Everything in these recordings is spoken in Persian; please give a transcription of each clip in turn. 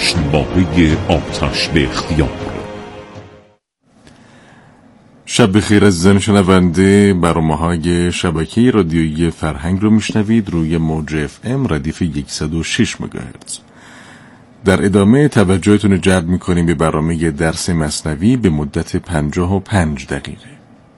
جشنواره آتش به اختیار. شب بخیر عزیزان شنونده، برنامه‌های شبکه رادیویی فرهنگ رو میشنوید روی موج FM ردیف 106 مگاهرتز. در ادامه توجهتون رو جلب میکنیم به برنامه درس مثنوی به مدت 55 دقیقه.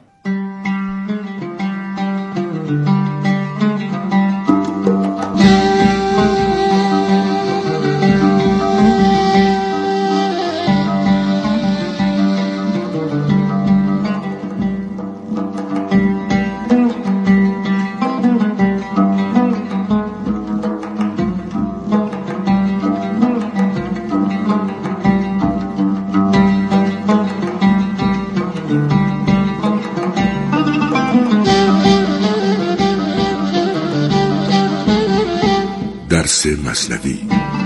درس مثنوی.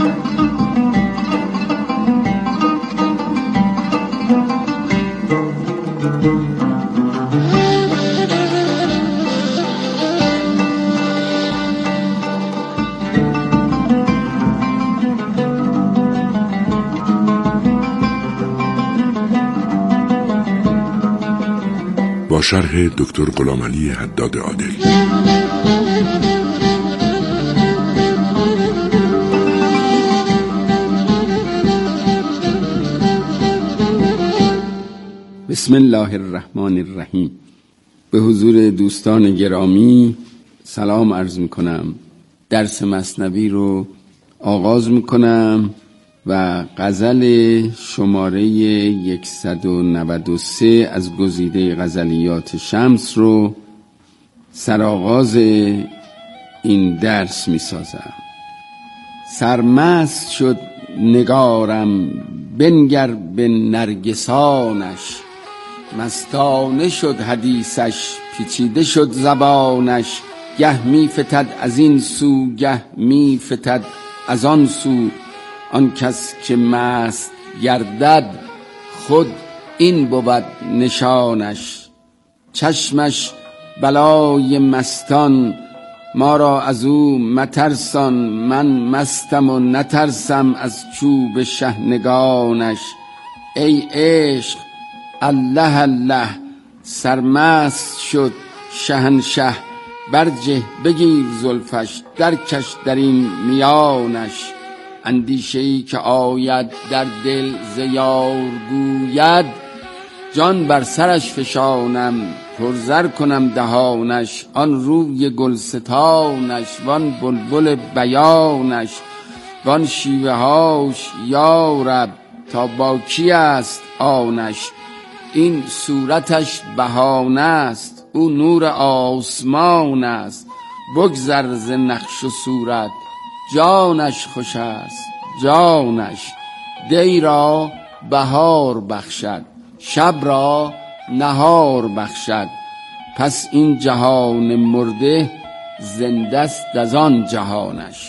با شرح دکتر غلامعلی حداد عادل. بسم الله الرحمن الرحیم. به حضور دوستان گرامی سلام عرض میکنم. درس مثنوی رو آغاز میکنم و غزل شماره 193 از گزیده غزلیات شمس رو سرآغاز این درس میسازم. سرمست شد نگارم بنگر به نرگسانش، مستانه شد حدیثش پیچیده شد زبانش. گه می فتد از این سو گه می فتد از آن سو، آن کس که مست گردد خود این بود نشانش. چشمش بلای مستان ما را از او مترسان، من مستم و نترسم از چوب شحنگانش. ای عشق الله الله سرمست شد شهنشه، برجه بگیر زلفش درکش در این میانش. اندیشه‌ای که آید در دل ز یار گوید، جان بر سرش فشانم پرزر کنم دهانش. آن روی گلستانش وان بلبل بیانش، وان شیوه هاش یا رب تا با کی است آنش. این صورتش بهانه است او نور آسمان است، بگذر ز نقش و صورت جانش خوش است جانش. دی را بهار بخشد شب را نهار بخشد، پس این جهان مرده زنده است از آن جهانش.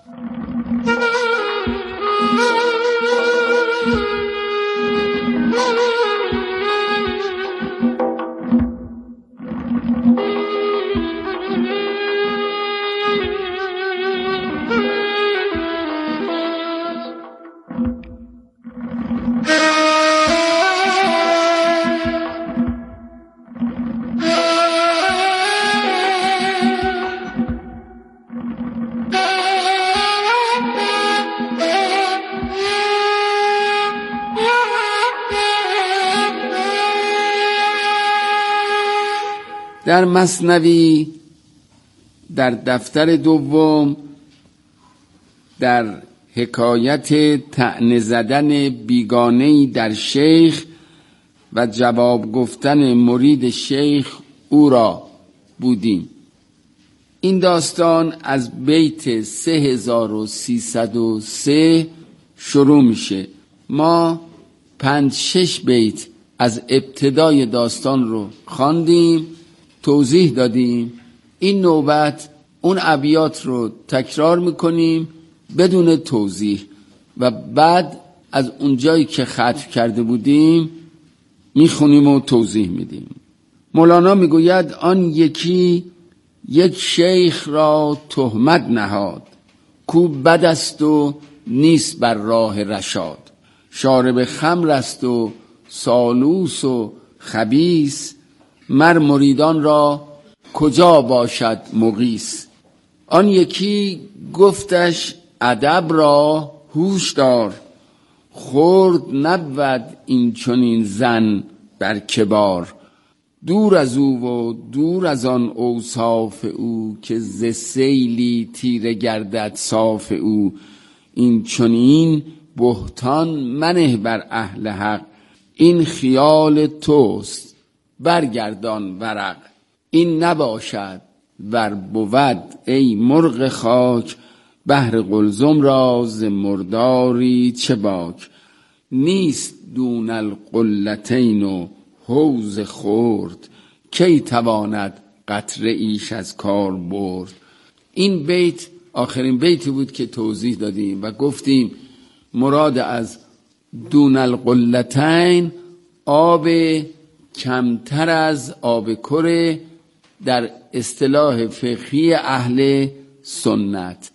در مثنوی در دفتر دوم در حکایت طعنه زدن بیگانه‌ای در شیخ و جواب گفتن مرید شیخ او را بودیم. این داستان از بیت 3303 شروع میشه. ما 5-6 بیت از ابتدای داستان رو خواندیم، توضیح دادیم. این نوبت اون ابیات رو تکرار میکنیم بدون توضیح و بعد از اونجایی که ختم کرده بودیم میخونیم و توضیح میدیم. مولانا میگوید آن یکی یک شیخ را تهمت نهاد، کو بد است و نیست بر راه رشاد. شارب خمر است و سالوس و خبیث، مر مریدان را کجا باشد مغیث. آن یکی گفتش ادب را هوش دار، خرد نبود این چنین زن بر کبار. دور از او و دور از آن اوصاف او، که ز سیلی تیره گردد صاف او. این چنین بهتان منه بر اهل حق، این خیال توست برگردان ورق. این نباشد ور بود ای مرغ خاک، بهر قلزم را ز مرداری چه باک. نیست دون القلتین و حوض خورد، کی تواند قطره ایش از کار برد. این بیت آخرین بیتی بود که توضیح دادیم و گفتیم مراد از دون القلتین آب کمتر از آب کره در اصطلاح فقهی اهل سنت،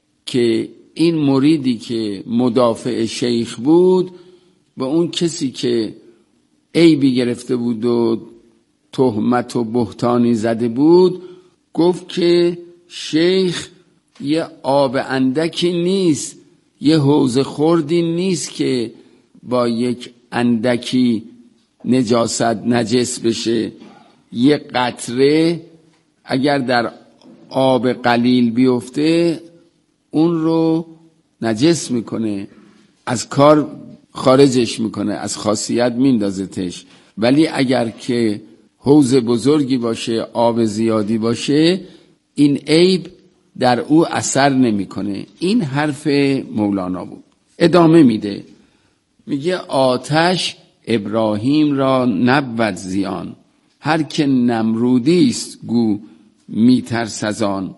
که این مریدی که مدافع شیخ بود و اون کسی که عیبی گرفته بود و تهمت و بهتانی زده بود، گفت که شیخ یه آب اندکی نیست، یه حوض خردی نیست که با یک اندکی نجاست نجس بشه. یه قطره اگر در آب قلیل بیفته اون رو نجس میکنه، از کار خارجش میکنه، از خاصیت میندازتش. ولی اگر که حوض بزرگی باشه، آب زیادی باشه، این عیب در او اثر نمیکنه. این حرف مولانا بود. ادامه میده، میگه آتش ابراهیم را نبود زیان، هر که نمرودی است گو میترس از آن.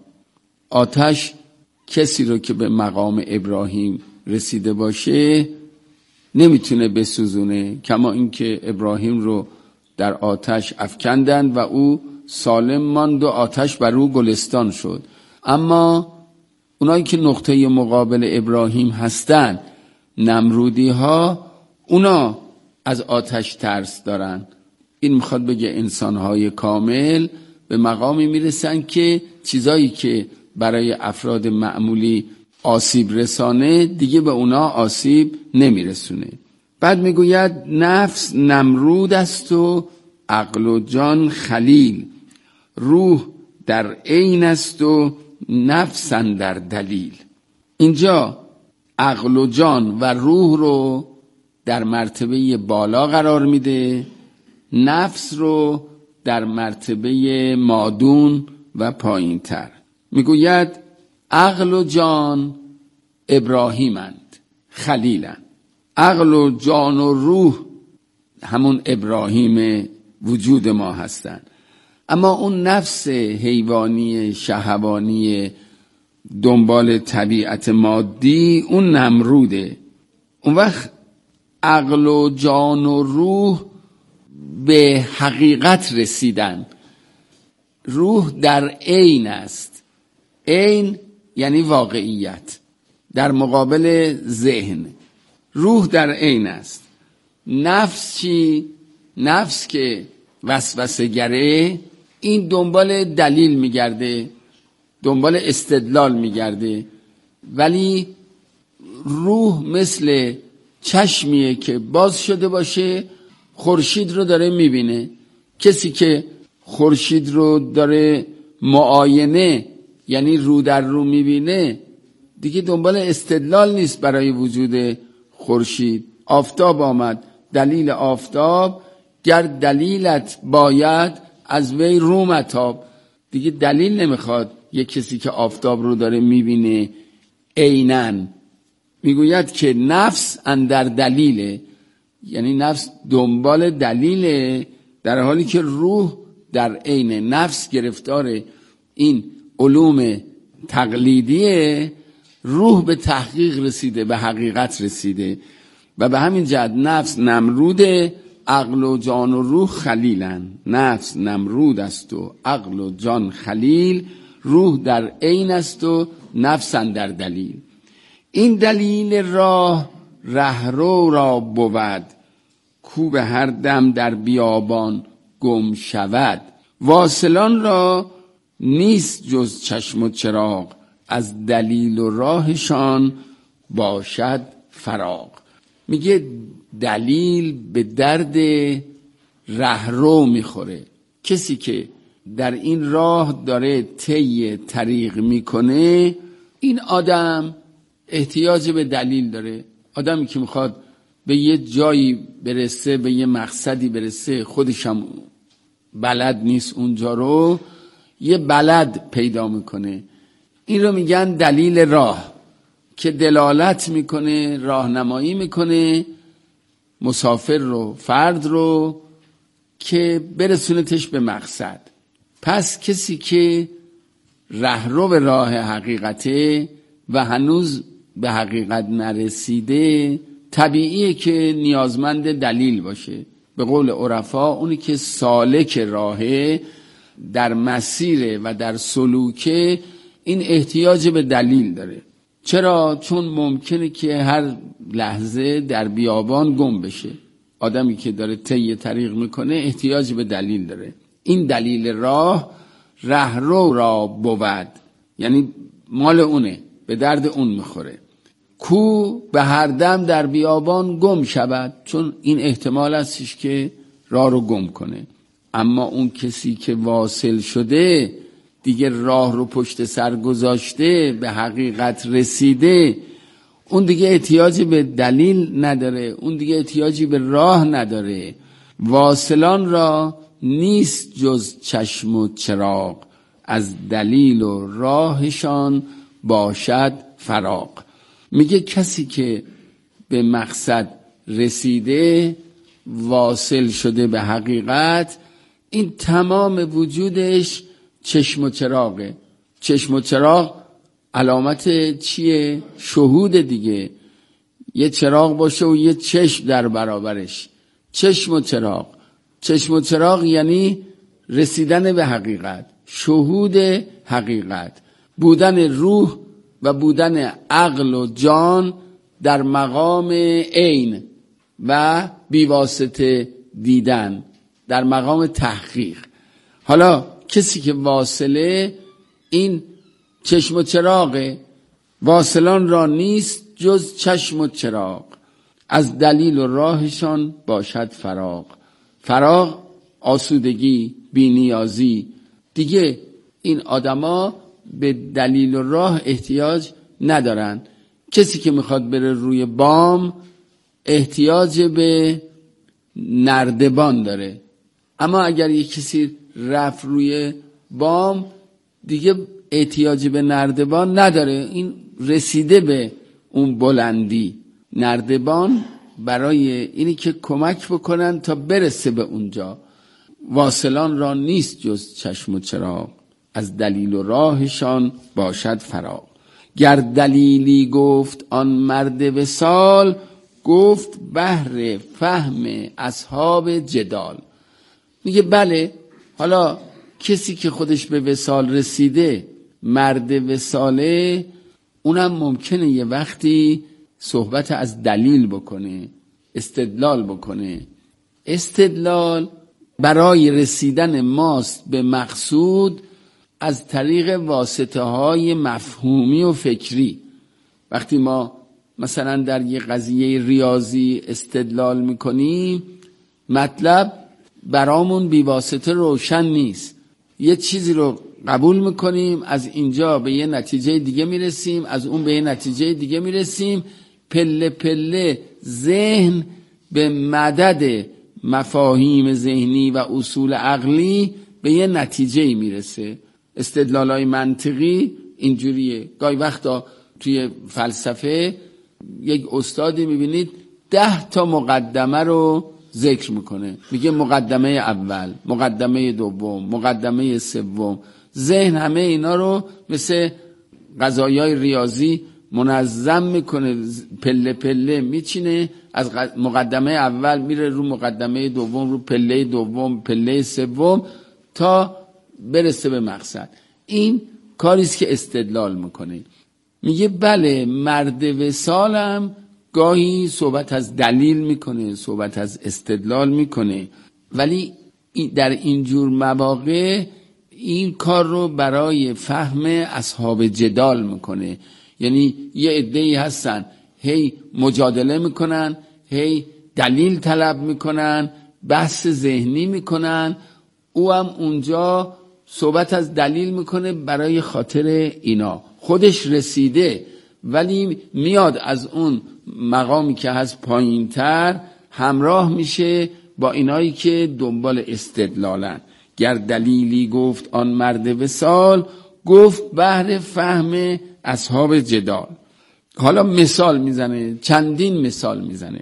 آتش کسی رو که به مقام ابراهیم رسیده باشه نمیتونه بسوزونه، کما اینکه ابراهیم رو در آتش افکندند و او سالم ماند و آتش بر او گلستان شد. اما اونایی که نقطه مقابل ابراهیم هستن، نمرودی ها، اونا از آتش ترس دارن. این میخواد بگه انسانهای کامل به مقامی میرسن که چیزایی که برای افراد معمولی آسیب رسانه دیگه به اونا آسیب نمیرسونه. بعد میگوید نفس نمرود است و عقل و جان خلیل، روح در عین است و نفس اندر دلیل. اینجا عقل و جان و روح رو در مرتبه بالا قرار میده، نفس رو در مرتبه مادون و پایین تر. میگوید عقل و جان ابراهیمند، خلیلند. عقل و جان و روح همون ابراهیم وجود ما هستند. اما اون نفس حیوانی شهوانی دنبال طبیعت مادی اون نمروده. اون وقت عقل و جان و روح به حقیقت رسیدن. روح در عین است. عین یعنی واقعیت در مقابل ذهن. روح در عین است. نفس چی؟ نفس که وسوسه گره، این دنبال دلیل میگرده، دنبال استدلال میگرده. ولی روح مثل چشمیه که باز شده باشه، خورشید رو داره میبینه. کسی که خورشید رو داره معاینه، یعنی رو در رو میبینه، دیگه دنبال استدلال نیست برای وجود خورشید. آفتاب آمد، دلیل آفتاب، گر دلیلت باید از وی رو متاب. دیگه دلیل نمیخواد یک کسی که آفتاب رو داره میبینه عیناً. میگوید که نفس اندر دلیله، یعنی نفس دنبال دلیله، در حالی که روح در عین نفس گرفتار این علوم تقلیدیه. روح به تحقیق رسیده، به حقیقت رسیده و به همین جهت نفس نمروده، عقل و جان و روح خلیلن. نفس نمرود است و عقل و جان خلیل، روح در عین است و نفس اندر دلیل. این دلیل راه رهرو را بود، کو به هر دم در بیابان گم شود. واصلان را نیست جز چشم و چراغ، از دلیل و راهشان باشد فراغ. میگه دلیل به درد رهرو میخوره. کسی که در این راه داره طی طریق میکنه، این آدم احتیاج به دلیل داره. آدمی که میخواد به یه جایی برسه، به یه مقصدی برسه، خودش هم بلد نیست اونجا رو، یه بلد پیدا میکنه. این رو میگن دلیل راه، که دلالت میکنه، راهنمایی میکنه مسافر رو، فرد رو، که برسونتش به مقصد. پس کسی که رهرو به راه حقیقته و هنوز به حقیقت نرسیده، طبیعیه که نیازمند دلیل باشه. به قول عرفا اونی که سالک راهه، در مسیر و در سلوکه، این احتیاج به دلیل داره. چرا؟ چون ممکنه که هر لحظه در بیابان گم بشه. آدمی که داره طی طریق میکنه احتیاج به دلیل داره. این دلیل راه رهرو را بود، یعنی مال اونه، به درد اون میخوره. کو به هر دم در بیابان گم شود، چون این احتمال هستش که راه رو گم کنه. اما اون کسی که واصل شده، دیگه راه رو پشت سر گذاشته، به حقیقت رسیده، اون دیگه احتیاجی به دلیل نداره، اون دیگه احتیاجی به راه نداره. واصلان را نیست جز چشم و چراغ، از دلیل و راهشان باشد فراغ. میگه کسی که به مقصد رسیده، واصل شده به حقیقت، این تمام وجودش چشم و چراغه. چشم و چراغ علامت چیه؟ شهود دیگه. یه چراغ باشه و یه چشم در برابرش، چشم و چراغ. چشم و چراغ یعنی رسیدن به حقیقت، شهود حقیقت، بودن روح و بودن عقل و جان در مقام عین و بیواسطه دیدن، در مقام تحقیق. حالا کسی که واصله، این چشم و چراغه. واصلان را نیست جز چشم و چراغ، از دلیل و راهشان باشد فراغ. فراغ آسودگی، بی‌نیازی. دیگه این آدما به دلیل و راه احتیاج ندارن. کسی که میخواد بره روی بام احتیاج به نردبان داره، اما اگر یک کسی رفت روی بام دیگه احتیاجی به نردبان نداره، این رسیده به اون بلندی. نردبان برای اینی که کمک بکنن تا برسه به اونجا. واصلان را نیست جز چشم و چراغ، از دلیل و راهشان باشد فراغ. گر دلیلی گفت آن مرد وصال، گفت بهر فهم اصحاب جدال. میگه بله، حالا کسی که خودش به وصال رسیده، مرد وصاله، اونم ممکنه یه وقتی صحبت از دلیل بکنه، استدلال بکنه. استدلال برای رسیدن ماست به مقصود از طریق واسطه های مفهومی و فکری. وقتی ما مثلا در یه قضیه ریاضی استدلال میکنیم، مطلب برامون بی واسطه روشن نیست. یه چیزی رو قبول میکنیم، از اینجا به یه نتیجه دیگه میرسیم، از اون به یه نتیجه دیگه میرسیم، پله پله ذهن به مدد مفاهیم ذهنی و اصول عقلی به یه نتیجه میرسه. استدلالای منطقی اینجوریه. گاهی وقتا توی فلسفه یک استادی میبینید 10 تا مقدمه رو ذکر میکنه، میگه مقدمه اول، مقدمه دوم، مقدمه سوم. ذهن همه اینا رو مثل قضایای ریاضی منظم میکنه، پله پله میچینه، از مقدمه اول میره رو مقدمه دوم، رو پله دوم، پله سوم، تا برسه به مقصد. این کاریست که استدلال میکنه. میگه بله مرد وصالم گاهی صحبت از دلیل میکنه، صحبت از استدلال میکنه، ولی در اینجور مواقع این کار رو برای فهم اصحاب جدال میکنه. یعنی یه عده‌ای هستن هی مجادله میکنن، هی دلیل طلب میکنن، بحث ذهنی میکنن، او هم اونجا صحبت از دلیل میکنه برای خاطر اینا. خودش رسیده ولی میاد از اون مقامی که هست پایین‌تر همراه میشه با اینایی که دنبال استدلالن. گر دلیلی گفت آن مرد وصال، گفت بهر فهم اصحاب جدال. حالا مثال میزنه، چندین مثال میزنه.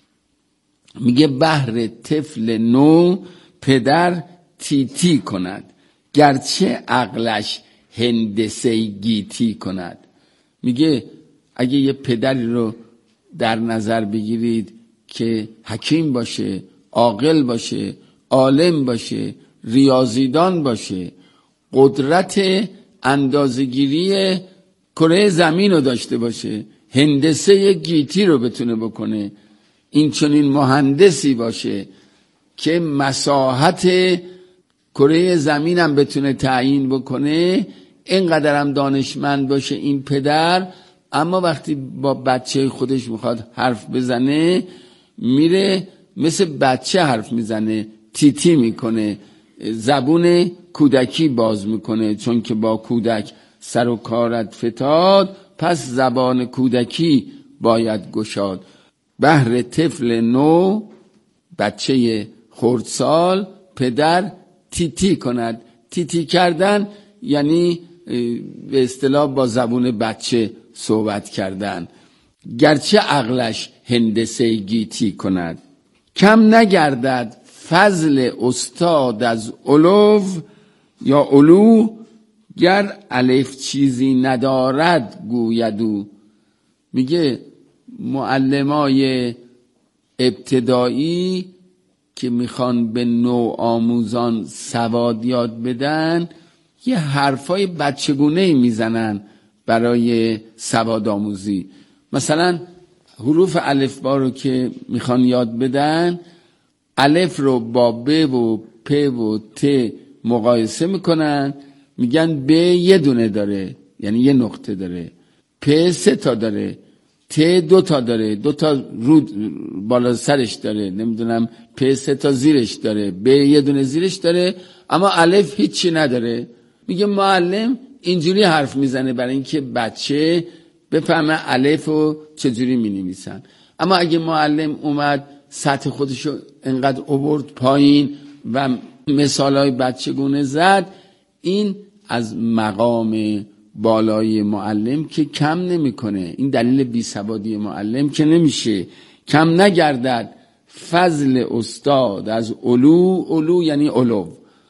میگه بهر طفل نو پدر تیتی کند، گرچه عقلش هندسه گیتی کند. میگه اگه یه پدری رو در نظر بگیرید که حکیم باشه، عاقل باشه، عالم باشه، ریاضیدان باشه، قدرت اندازه‌گیری کره زمین رو داشته باشه، هندسه گیتی رو بتونه بکنه، این چنین مهندسی باشه که مساحت کره زمین هم بتونه تعیین بکنه، اینقدر هم دانشمند باشه این پدر، اما وقتی با بچه خودش میخواد حرف بزنه میره مثل بچه حرف میزنه، تیتی میکنه، زبون کودکی باز میکنه، چون که با کودک سر و کارت فتاد، پس زبان کودکی باید گشاد. بهر طفل نو، بچه خردسال، پدر تیتی کند. تیتی کردن یعنی به اصطلاح با زبون بچه صحبت کردن. گرچه عقلش هندسه گیتی کند، کم نگردد فضل استاد از علو یا علو، گر الف چیزی ندارد گویدو. میگه معلمای ابتدایی که میخوان به نو آموزان سواد یاد بدن یه حرفای بچگونه‌ای میزنن برای سواد آموزی. مثلا حروف الفبا رو که میخوان یاد بدن، الف رو با ب و پ و ت مقایسه میکنن، میگن ب یه دونه داره یعنی یه نقطه داره، پ 3 تا داره، ت 2 تا داره، 2 تا رو بالا سرش داره، نمیدونم پ 3 تا زیرش داره، ب یه دونه زیرش داره، اما الف هیچی نداره. میگه معلم اینجوری حرف میزنه برای اینکه بچه بفهمه الف رو چجوری مینویسن. اما اگه معلم اومد سطح خودشو انقدر آورد پایین و مثالای بچگونه زد، این از مقام بالای معلم که کم نمیکنه. این دلیل بیسوادی معلم که نمیشه. کم نگردد فضل استاد از علو، علو یعنی علو،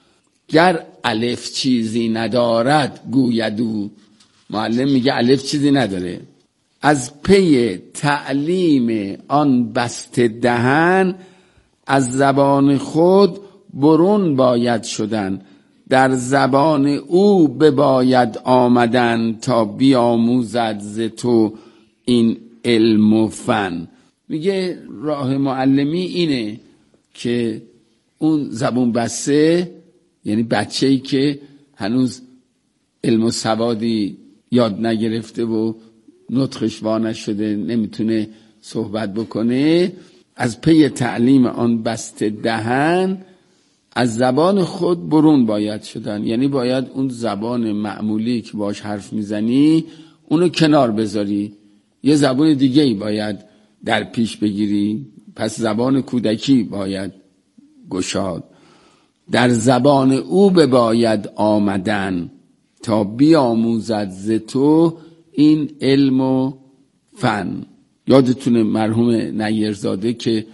گر الف چیزی ندارد گویدو. معلم میگه الف چیزی نداره. از پی تعلیم آن بسته دهن، از زبان خود برون باید شدن، در زبان او بباید آمدن، تا بیاموزد ز تو این علم و فن. میگه راه معلمی اینه که اون زبون بسته، یعنی بچه‌ای که هنوز علم و سوادی یاد نگرفته و نطقش وا نشده، نمیتونه صحبت بکنه، از پی تعلیم آن بسته دهن، از زبان خود برون باید شدن. یعنی باید اون زبان معمولی که باش حرف میزنی اونو کنار بذاری، یه زبان دیگه ای باید در پیش بگیری. پس زبان کودکی باید گشاد، در زبان او بباید آمدن، تا بیاموزد ز تو این علم و فن. یادتونه مرحوم نیرزاده که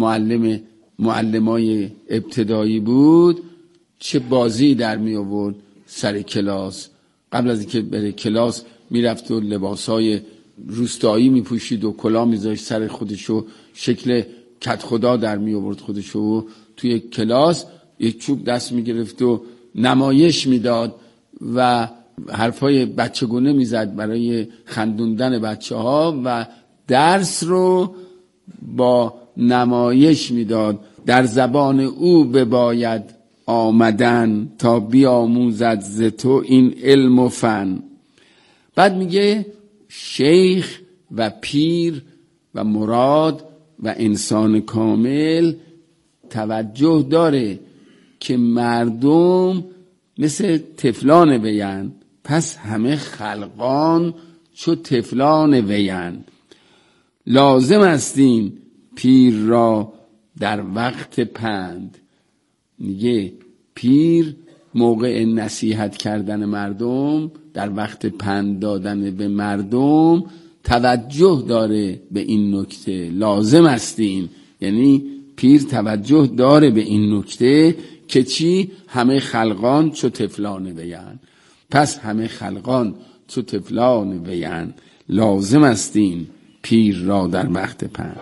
معلمای ابتدایی بود، چه بازی در می آورد سر کلاس. قبل از اینکه بره کلاس میرفت و لباسای روستایی میپوشید و کلاه میذاشت سر خودشو، شکل کت خدا در می آورد خودشو، و توی کلاس یک چوب دست میگرفت و نمایش میداد و حرفای بچگونه میزد برای خندوندن بچه ها و درس رو با نمایش میداد. در زبان او بباید آمدن تا بیاموزد ز تو این علم و فن. بعد میگه شیخ و پیر و مراد و انسان کامل توجه داره که مردم مثل طفلان ویند، پس همه خلقان چو طفلان ویند. لازم استین پیر را در وقت پند. میگه پیر موقع نصیحت کردن مردم، در وقت پند دادن به مردم توجه داره به این نکته. لازم استین یعنی پیر توجه داره به این نکته که چی؟ همه خلقان چو طفلان ویند. پس همه خلقان چو طفلان ویند. لازم استین پیر را در وقت پند.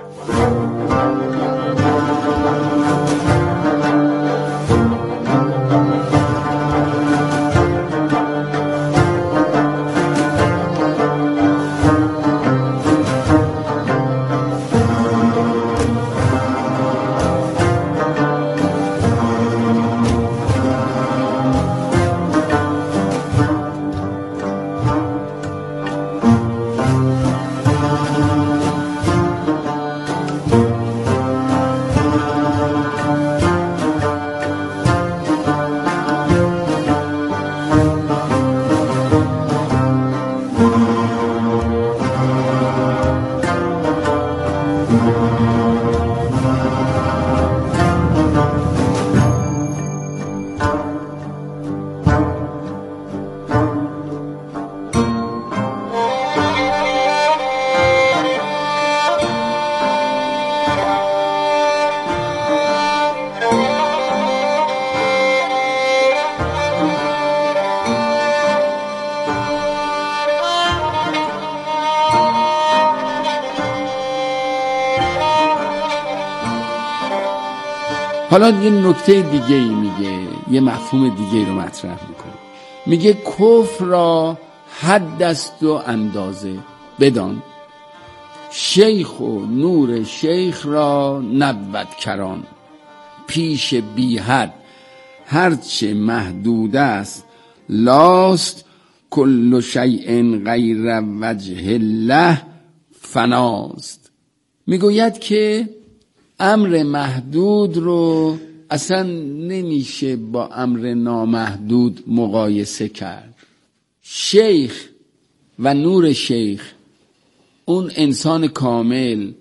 حالا یه نکته دیگه ای میگه، یه مفهوم دیگه ای رو مطرح میکنه. میگه کفر را حد است و اندازه بدان، شیخ و نور شیخ را نبود کران. پیش بی حد هرچه محدود است لاست، کل شیء غیر وجه الله فناست. میگوید که امر محدود رو اصلا نمیشه با امر نامحدود مقایسه کرد. شیخ و نور شیخ، اون انسان کامل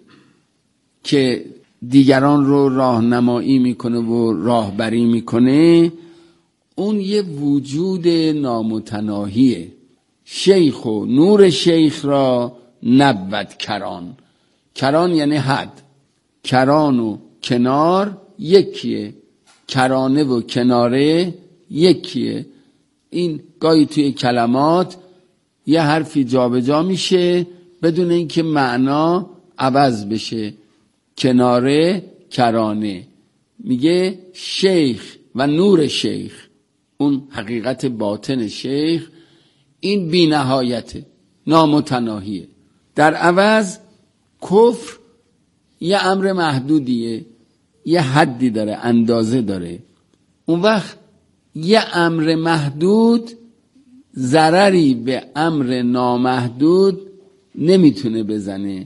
که دیگران رو راهنمایی میکنه و راهبری میکنه، اون یه وجود نامتناهیه. شیخ و نور شیخ را نبود کران. کران یعنی حد. کران و کنار یکیه، کرانه و کناره یکیه. این گاهی توی کلمات یه حرفی جابجا میشه بدون اینکه معنا عوض بشه. کناره، کرانه. میگه شیخ و نور شیخ، اون حقیقت باطن شیخ، این بی نهایته، نامتناهیه. در عوض کفر یه امر محدودیه، یه حدی داره، اندازه داره. اون وقت یه امر محدود ضرری به امر نامحدود نمیتونه بزنه.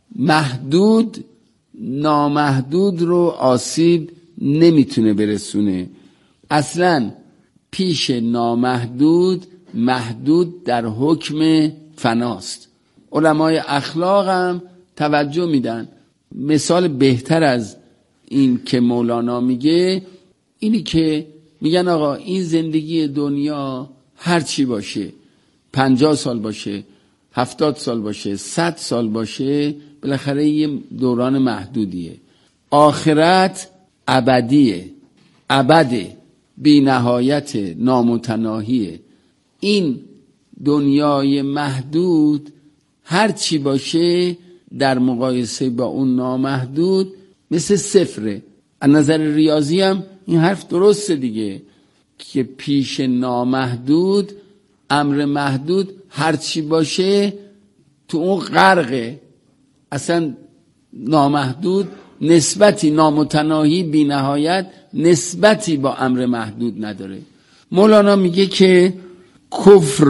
محدود نامحدود رو آسیب نمیتونه برسونه. اصلا پیش نامحدود محدود در حکم فناست. علمای اخلاق هم توجه میدن. مثال بهتر از این که مولانا میگه اینی که میگن آقا این زندگی دنیا هر چی باشه، 50 سال باشه، 70 سال باشه، 100 سال باشه، بالاخره یه دوران محدودیه. آخرت ابدیه، ابده، بی نهایت، نامتناهیه. این دنیای محدود هر چی باشه در مقایسه با اون نامحدود مثل صفره. از نظر ریاضی هم این حرف درسته دیگه، که پیش نامحدود امر محدود هرچی باشه تو اون غرقه، اصلا نامحدود نسبتی، نامتناهی بی نهایت نسبتی با امر محدود نداره. مولانا میگه که کفر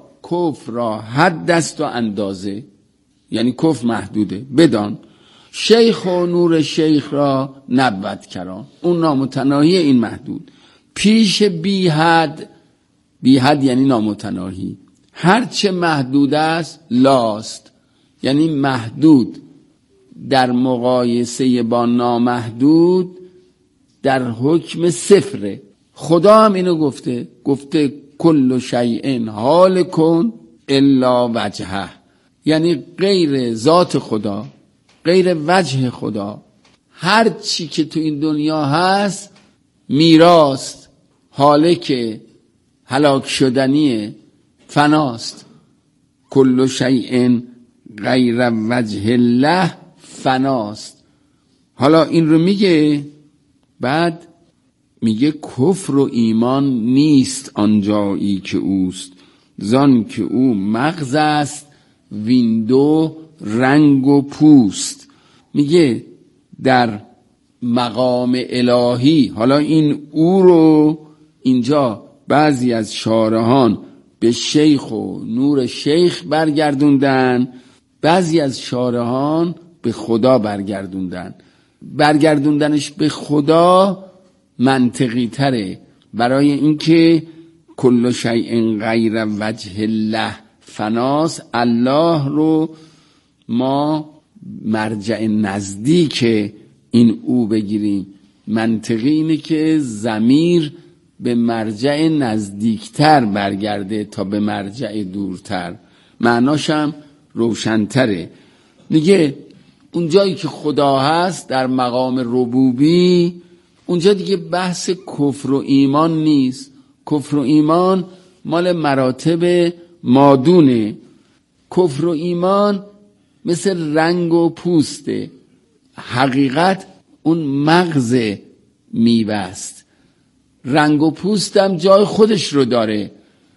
را حد است و اندازه، یعنی کفر محدوده، بدان شیخ و نور شیخ را نبود کران، اون نامتناهی این محدود، پیش بی حد یعنی نامتناهی، هرچه محدود است لاست، یعنی محدود در مقایسه با نامحدود در حکم صفره. خدا هم اینو گفته کل شیء هالک الا وجهه، یعنی غیر ذات خدا، غیر وجه خدا، هر چی که تو این دنیا هست میراست، هالک، هلاک شدنیه، فناست. کل شیء غیر وجه الله فناست. حالا این رو میگه، بعد میگه کفر و ایمان نیست آنجایی که اوست، زان که او مغز است ویندو رنگ و پوست. میگه در مقام الهی، حالا این او رو اینجا بعضی از شارحان به شیخ و نور شیخ برگردوندن، بعضی از شارحان به خدا برگردوندن. برگردوندنش به خدا منطقی تره، برای اینکه کل شیء غیر وجه الله فناس، الله رو ما مرجع نزدیک این او بگیریم. منطقی اینه که ضمیر به مرجع نزدیکتر برگرده تا به مرجع دورتر، معناشم روشنتره. میگه اون جایی که خدا هست در مقام ربوبی، اونجا دیگه بحث کفر و ایمان نیست. کفر و ایمان مال مراتب مادونه. کفر و ایمان مثل رنگ و پوسته، حقیقت اون مغز میوست، رنگ و پوستم جای خودش رو داره،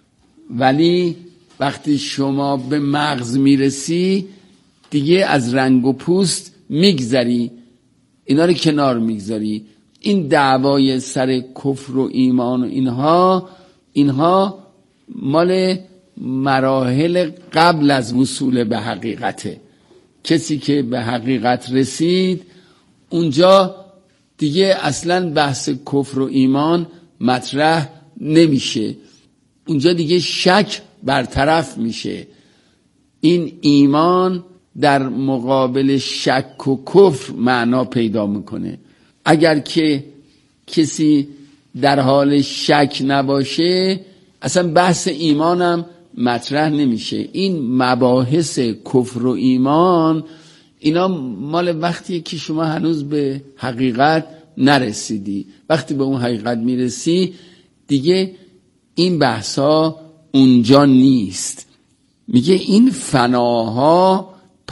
ولی وقتی شما به مغز میرسی دیگه از رنگ و پوست میگذری، اینا رو کنار میگذاری. این دعوای سر کفر و ایمان و اینها مال مراحل قبل از وصول به حقیقته. کسی که به حقیقت رسید اونجا دیگه اصلا بحث کفر و ایمان مطرح نمیشه، اونجا دیگه شک برطرف میشه. این ایمان در مقابل شک و کفر معنا پیدا میکنه. اگر که کسی در حال شک نباشه اصلا بحث ایمانم مطرح نمیشه. این مباحث کفر و ایمان اینا مال وقتیه که شما هنوز به حقیقت نرسیدی. وقتی به اون حقیقت میرسی دیگه این بحثا اونجا نیست. میگه این فناها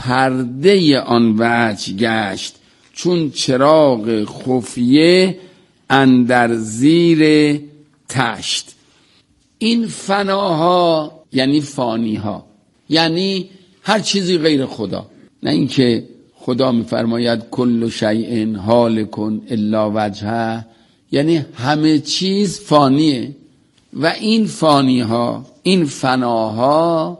پرده آن وجه گشت، چون چراغ خفیه اندر زیر تشت. این فناها یعنی فانیها، یعنی هر چیزی غیر خدا، نه اینکه خدا میفرماید کل شیء هالک الا وجهه، یعنی همه چیز فانیه. و این فانیها، این فناها،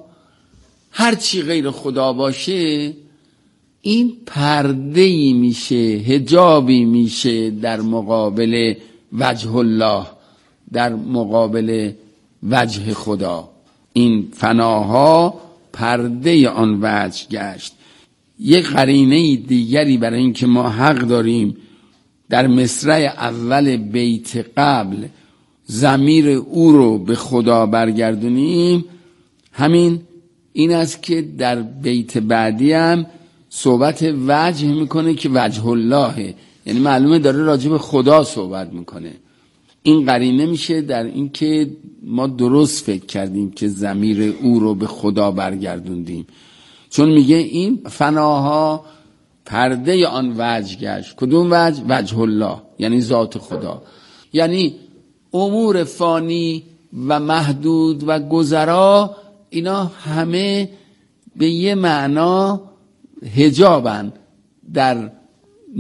هر چی غیر خدا باشه این پرده‌ای میشه، حجابی میشه در مقابل وجه الله، در مقابل وجه خدا. این فناها پرده آن وجه گشت. یک قرینه دیگری برای اینکه ما حق داریم در مصرع اول بیت قبل ضمیر او رو به خدا برگردونیم، همین این است که در بیت بعدی هم صحبت وجه میکنه که وجه الله، یعنی معلومه داره راجع به خدا صحبت میکنه. این قرینه میشه در این که ما درست فکر کردیم که ضمیر او رو به خدا برگردوندیم، چون میگه این فناها پرده آن وجه گشت. کدوم وجه؟ وجه الله، یعنی ذات خدا. یعنی امور فانی و محدود و گذرا، اینا همه به یه معنا حجابن در